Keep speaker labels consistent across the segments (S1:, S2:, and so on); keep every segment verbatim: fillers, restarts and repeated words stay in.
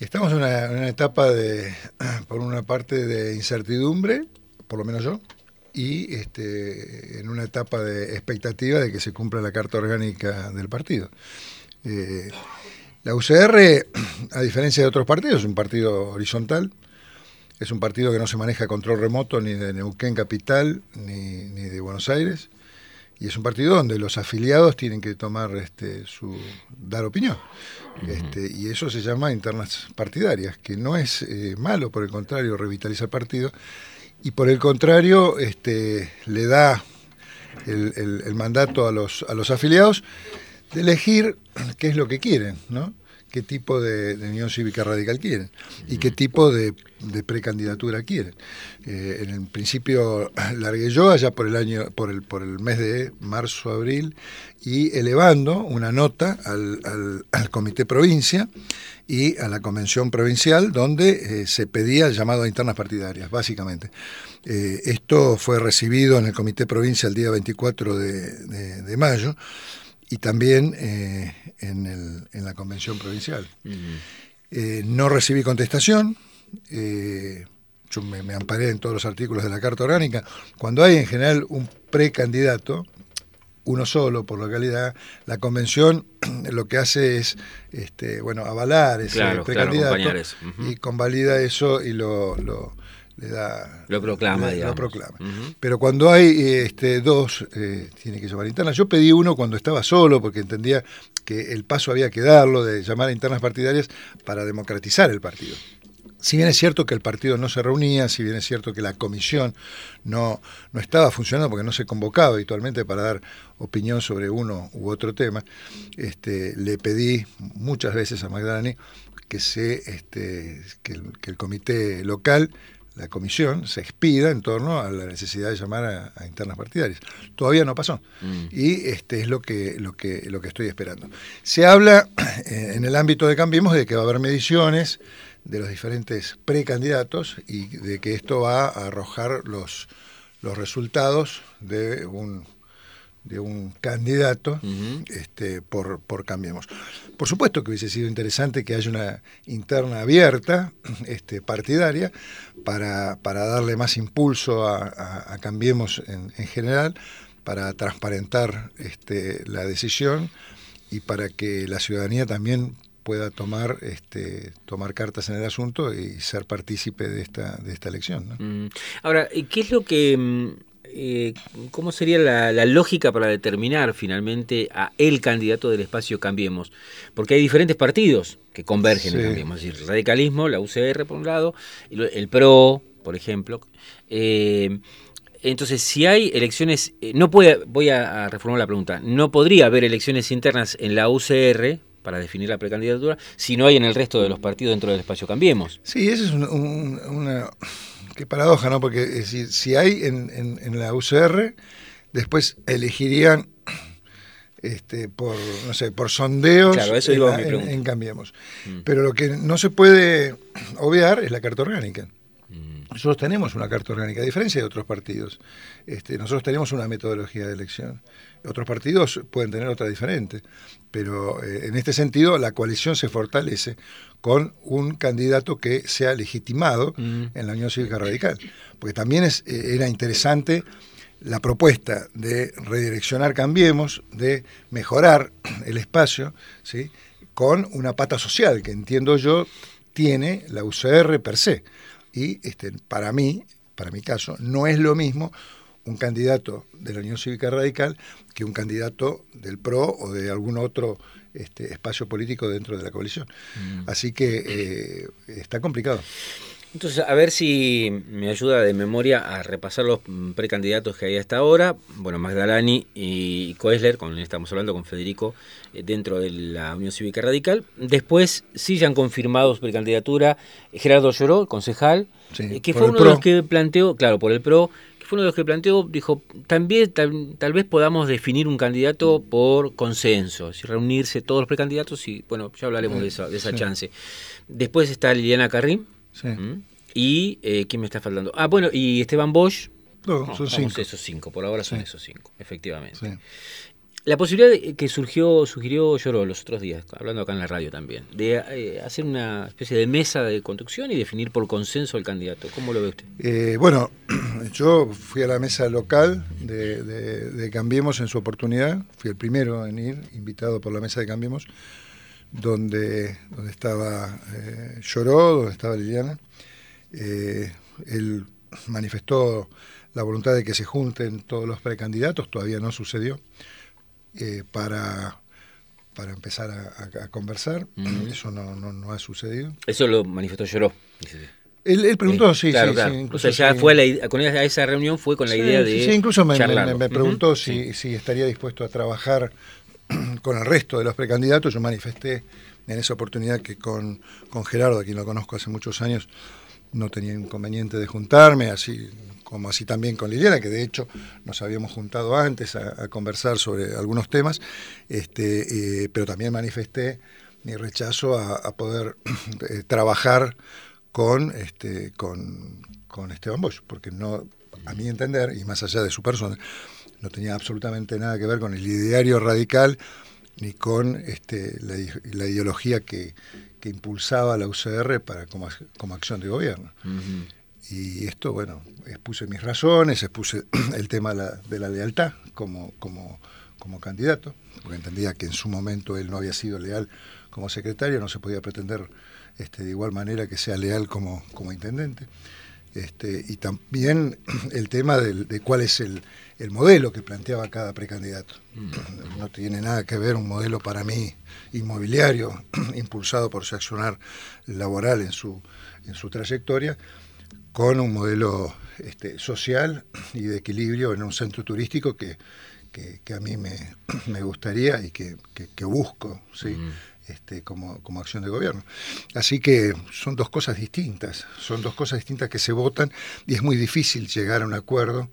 S1: Estamos en una, en una etapa de, por una parte, de incertidumbre, por lo menos yo, y este, en una etapa de expectativa de que se cumpla la carta orgánica del partido. Eh, la U C R, a diferencia de otros partidos, es un partido horizontal, es un partido que no se maneja a control remoto ni de Neuquén capital ni, ni de Buenos Aires, y es un partido donde los afiliados tienen que tomar este, su dar opinión. Este, y eso se llama internas partidarias, que no es eh, malo, por el contrario, revitaliza el partido, y por el contrario este, le da el, el, el mandato a los, a los afiliados de elegir qué es lo que quieren, ¿no? Qué tipo de, de Unión Cívica Radical quieren y qué tipo de, de precandidatura quieren. Eh, en el principio largué yo allá por el año, por el, por el mes de marzo, abril, y elevando una nota al, al, al Comité Provincia y a la Convención Provincial, donde eh, se pedía el llamado a internas partidarias, básicamente. Eh, esto fue recibido en el Comité Provincia el día veinticuatro de, de, de mayo, y también eh, en, el, en la Convención Provincial. Uh-huh. Eh, no recibí contestación, eh, yo me, me amparé en todos los artículos de la Carta Orgánica. Cuando hay en general un precandidato, uno solo por localidad, la Convención lo que hace es este, bueno, avalar ese
S2: claro,
S1: precandidato,
S2: claro, eso. Uh-huh.
S1: Y convalida eso y lo... lo le da,
S2: lo proclama,
S1: le,
S2: digamos.
S1: Lo proclama.
S2: Uh-huh.
S1: Pero cuando hay este, dos, eh, tiene que llamar internas. Yo pedí uno cuando estaba solo, porque entendía que el paso había que darlo, de llamar a internas partidarias para democratizar el partido. Si bien es cierto que el partido no se reunía, si bien es cierto que la comisión no, no estaba funcionando porque no se convocaba habitualmente para dar opinión sobre uno u otro tema, este, le pedí muchas veces a Magdalani que, se, este, que, el, que el comité local, la comisión, se expida en torno a la necesidad de llamar a, a internas partidarias. Todavía no pasó. Mm. Y este es lo que, lo que, lo que estoy esperando. Se habla eh, en el ámbito de Cambiemos de que va a haber mediciones de los diferentes precandidatos y de que esto va a arrojar los, los resultados de un, de un candidato uh-huh. este, por, por Cambiemos. Por supuesto que hubiese sido interesante que haya una interna abierta, este, partidaria, para, para darle más impulso a, a, a Cambiemos en, en general, para transparentar este, la decisión y para que la ciudadanía también pueda tomar este, tomar cartas en el asunto y ser partícipe de esta, de esta elección, ¿no?
S2: Mm. Ahora, ¿qué es lo que... Eh, ¿cómo sería la, la lógica para determinar finalmente a el candidato del espacio Cambiemos? Porque hay diferentes partidos que convergen sí. en Cambiemos, es decir, el radicalismo, la U C R por un lado, el, el P R O, por ejemplo. Eh, entonces, si hay elecciones, eh, no puede, voy a, a reformular la pregunta, no podría haber elecciones internas en la U C R para definir la precandidatura si no hay en el resto de los partidos dentro del espacio Cambiemos.
S1: Sí, esa es un, un, una... Qué paradoja, ¿no? Porque es decir, si hay en, en, en la U C R, después elegirían este, por, no sé, por sondeos
S2: claro, eso
S1: en,
S2: iba
S1: la,
S2: mi
S1: en, en Cambiemos. Mm. Pero lo que no se puede obviar es la carta orgánica. Mm. Nosotros tenemos una carta orgánica, a diferencia de otros partidos. Este, nosotros tenemos una metodología de elección. Otros partidos pueden tener otra diferente, pero eh, en este sentido la coalición se fortalece con un candidato que sea legitimado mm. en la Unión Cívica Radical, porque también es, eh, era interesante la propuesta de redireccionar Cambiemos, de mejorar el espacio, ¿sí? Con una pata social que entiendo yo tiene la U C R per se, y este, para mí, para mi caso, no es lo mismo un candidato de la Unión Cívica Radical que un candidato del P R O o de algún otro este, espacio político dentro de la coalición. Mm. Así que eh, está complicado.
S2: Entonces, a ver si me ayuda de memoria a repasar los precandidatos que hay hasta ahora. Bueno, Magdalani y Koesler, con quien estamos hablando, con Federico, eh, dentro de la Unión Cívica Radical. Después, sí ya han confirmado su precandidatura Gerardo Lloró, concejal, sí, eh, que fue uno de los que planteó, claro, por el P R O, fue uno de los que planteó, dijo, también tal, tal vez podamos definir un candidato por consenso, si reunirse todos los precandidatos y, bueno, ya hablaremos sí, de esa, de esa sí. chance. Después está Liliana Carrín, sí. ¿Mm? y, eh, ¿quién me está faltando? Ah, bueno, y Esteban Bosch.
S1: No, no son cinco.
S2: Esos cinco, por ahora son sí. esos cinco, efectivamente. Sí. La posibilidad de, que surgió, sugirió Lloró los otros días, hablando acá en la radio también, de eh, hacer una especie de mesa de conducción y definir por consenso el candidato. ¿Cómo lo ve usted?
S1: Eh, bueno, yo fui a la mesa local de, de, de Cambiemos en su oportunidad, fui el primero en ir, invitado por la mesa de Cambiemos, donde, donde estaba eh, Lloró, donde estaba Liliana. Eh, él manifestó la voluntad de que se junten todos los precandidatos, todavía no sucedió. Eh, para, para empezar a, a, a conversar. Mm. Eso no, no, no ha sucedido.
S2: Eso lo manifestó Lloró.
S1: Él, él preguntó, eh, sí,
S2: claro,
S1: sí,
S2: claro.
S1: sí.
S2: O sea, ya
S1: sí.
S2: fue la idea, con esa, esa reunión fue con la
S1: sí,
S2: idea de
S1: Sí, incluso me, me, me preguntó uh-huh. si,
S2: sí.
S1: si estaría dispuesto a trabajar con el resto de los precandidatos. Yo manifesté en esa oportunidad que con, con Gerardo, a quien lo conozco hace muchos años, no tenía inconveniente de juntarme, así como así también con Liliana, que de hecho nos habíamos juntado antes a, a conversar sobre algunos temas, este, eh, pero también manifesté mi rechazo a, a poder eh, trabajar con, este, con, con Esteban Bosch, porque no, a mi entender, y más allá de su persona, no tenía absolutamente nada que ver con el ideario radical ni con este, la, la ideología que, que impulsaba la U C R para, como, como acción de gobierno. Uh-huh. Y esto, bueno, expuse mis razones, expuse el tema de la, de la lealtad como, como, como candidato, porque entendía que en su momento él no había sido leal como secretario, no se podía pretender este, de igual manera que sea leal como, como intendente. Este, y también el tema del, de cuál es el, el modelo que planteaba cada precandidato. Mm. No tiene nada que ver un modelo para mí inmobiliario, impulsado por su accionar laboral en su, en su trayectoria, con un modelo este, social y de equilibrio en un centro turístico que, que, que a mí me, me gustaría y que, que, que busco, ¿sí? Mm. Este, como, como acción de gobierno. Así que son dos cosas distintas, son dos cosas distintas que se votan y es muy difícil llegar a un acuerdo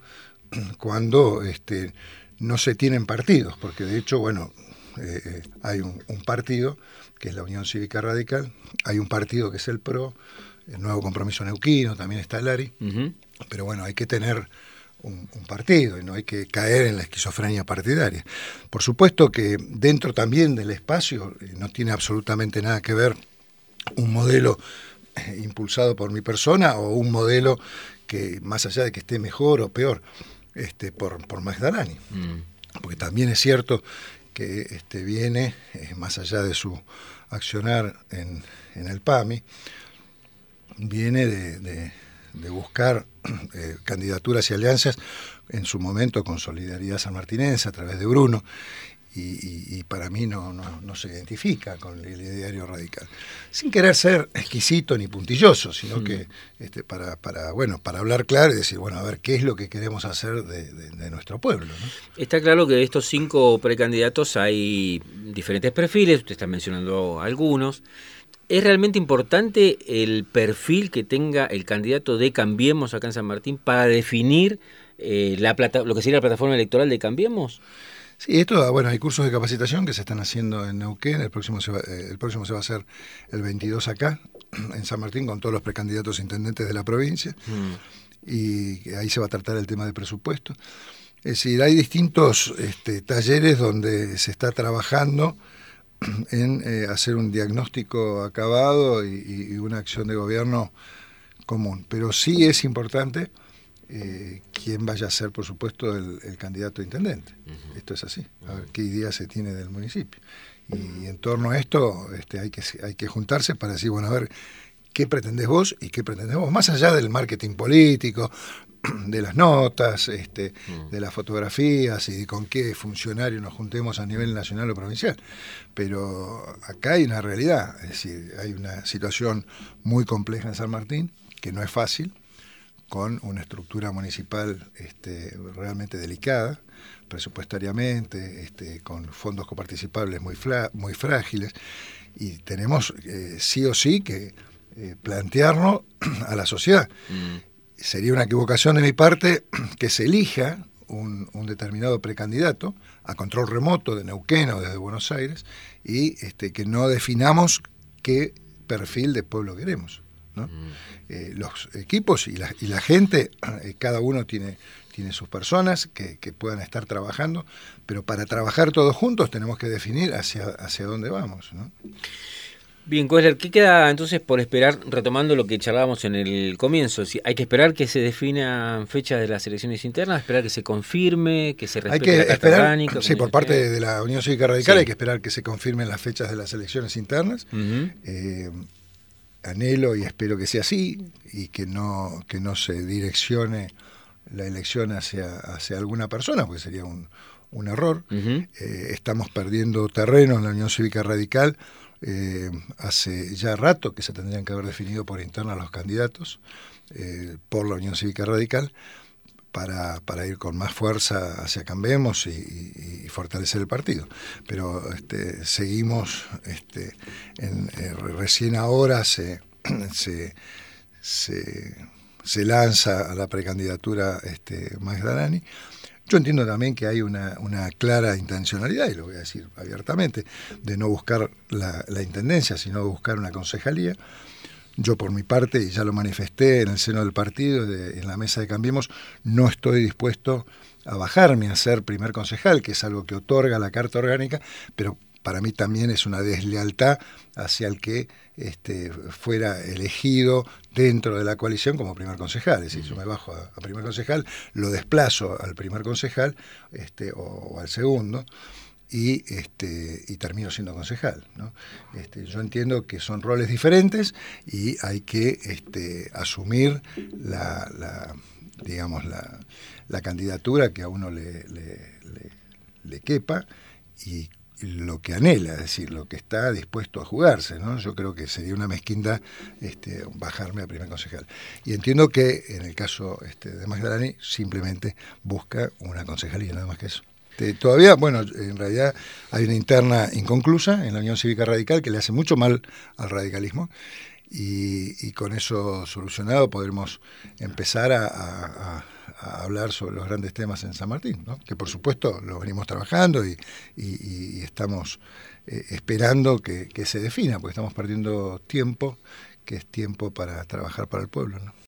S1: cuando este, no se tienen partidos, porque de hecho, bueno, eh, hay un, un partido que es la Unión Cívica Radical, hay un partido que es el PRO, el Nuevo Compromiso Neuquino, también está el ARI, uh-huh. Pero bueno, hay que tener Un, un partido y no hay que caer en la esquizofrenia partidaria. Por supuesto que dentro también del espacio no tiene absolutamente nada que ver un modelo eh, impulsado por mi persona o un modelo que más allá de que esté mejor o peor este, por, por Magdalani. Mm. Porque también es cierto que este, viene, eh, más allá de su accionar en, en el P A M I, viene de... de de buscar eh, candidaturas y alianzas, en su momento con Solidaridad Sanmartinense a través de Bruno, y, y, y para mí no, no, no se identifica con el ideario radical. Sin querer ser exquisito ni puntilloso, sino mm. que este, para, para, bueno, para hablar claro y decir, bueno, a ver, ¿qué es lo que queremos hacer de, de, de nuestro pueblo, ¿no?
S2: Está claro que de estos cinco precandidatos hay diferentes perfiles, usted está mencionando algunos. ¿Es realmente importante el perfil que tenga el candidato de Cambiemos acá en San Martín para definir eh, la plata, lo que sería la plataforma electoral de Cambiemos?
S1: Sí, esto, bueno, hay cursos de capacitación que se están haciendo en Neuquén, el próximo se va, eh, el próximo se va a hacer el veintidós acá, en San Martín, con todos los precandidatos intendentes de la provincia, mm. y ahí se va a tratar el tema de presupuesto. Es decir, hay distintos este, talleres donde se está trabajando en eh, hacer un diagnóstico acabado y, y una acción de gobierno común. Pero sí es importante eh, quién vaya a ser, por supuesto, el, el candidato a intendente. Uh-huh. Esto es así, a ver qué idea se tiene del municipio. Y en torno a esto este, hay que, hay que juntarse para decir, bueno, a ver, ¿qué pretendés vos y qué pretendés vos? Más allá del marketing político, de las notas, este, mm. de las fotografías y de con qué funcionario nos juntemos a nivel nacional o provincial. Pero acá hay una realidad, es decir, hay una situación muy compleja en San Martín, que no es fácil, con una estructura municipal este, realmente delicada, presupuestariamente, este, con fondos coparticipables muy, fla- muy frágiles, y tenemos eh, sí o sí que eh, plantearlo a la sociedad. Mm. Sería una equivocación de mi parte que se elija un, un determinado precandidato a control remoto de Neuquén o desde Buenos Aires y este, que no definamos qué perfil de pueblo queremos. ¿no? Mm. Eh, los equipos y la, y la gente, eh, cada uno tiene, tiene sus personas que, que puedan estar trabajando, pero para trabajar todos juntos tenemos que definir hacia, hacia dónde vamos, ¿no?
S2: Bien, Koessler, ¿qué queda entonces por esperar, retomando lo que charlábamos en el comienzo? Si hay que esperar que se definan fechas de las elecciones internas, esperar que se confirme, que se respete
S1: hay que
S2: la Carta
S1: esperar,
S2: Orgánica.
S1: Sí, por parte de, de la Unión Cívica Radical sí. Hay que esperar que se confirmen las fechas de las elecciones internas. Uh-huh. eh, anhelo y espero que sea así y que no, que no se direccione la elección hacia, hacia alguna persona, porque sería un, un error. Uh-huh. eh, estamos perdiendo terreno en la Unión Cívica Radical. Eh, hace ya rato que se tendrían que haber definido por interna los candidatos eh, por la Unión Cívica Radical para, para ir con más fuerza hacia Cambiemos y, y, y fortalecer el partido. Pero este, seguimos, este, en, eh, recién ahora se, se, se, se lanza a la precandidatura este, Magdalani. Yo entiendo también que hay una, una clara intencionalidad, y lo voy a decir abiertamente, de no buscar la, la intendencia, sino buscar una concejalía. Yo por mi parte, y ya lo manifesté en el seno del partido, de, en la mesa de Cambiemos, no estoy dispuesto a bajarme a ser primer concejal, que es algo que otorga la Carta Orgánica, pero para mí también es una deslealtad hacia el que este, fuera elegido dentro de la coalición como primer concejal. Es decir, yo me bajo a, a primer concejal, lo desplazo al primer concejal este, o, o al segundo y, este, y termino siendo concejal, ¿no? Este, yo entiendo que son roles diferentes y hay que este, asumir la, la, digamos, la, la candidatura que a uno le, le, le, le quepa y lo que anhela, es decir, lo que está dispuesto a jugarse, ¿no? Yo creo que sería una mezquindad este, bajarme a primer concejal. Y entiendo que en el caso este, de Magdalani simplemente busca una concejalía, nada más que eso. Este, todavía, bueno, en realidad hay una interna inconclusa en la Unión Cívica Radical que le hace mucho mal al radicalismo y, y con eso solucionado podremos empezar a, a, a hablar sobre los grandes temas en San Martín, ¿no? Que por supuesto lo venimos trabajando y, y, y estamos eh, esperando que, que se defina, porque estamos perdiendo tiempo, que es tiempo para trabajar para el pueblo, ¿no?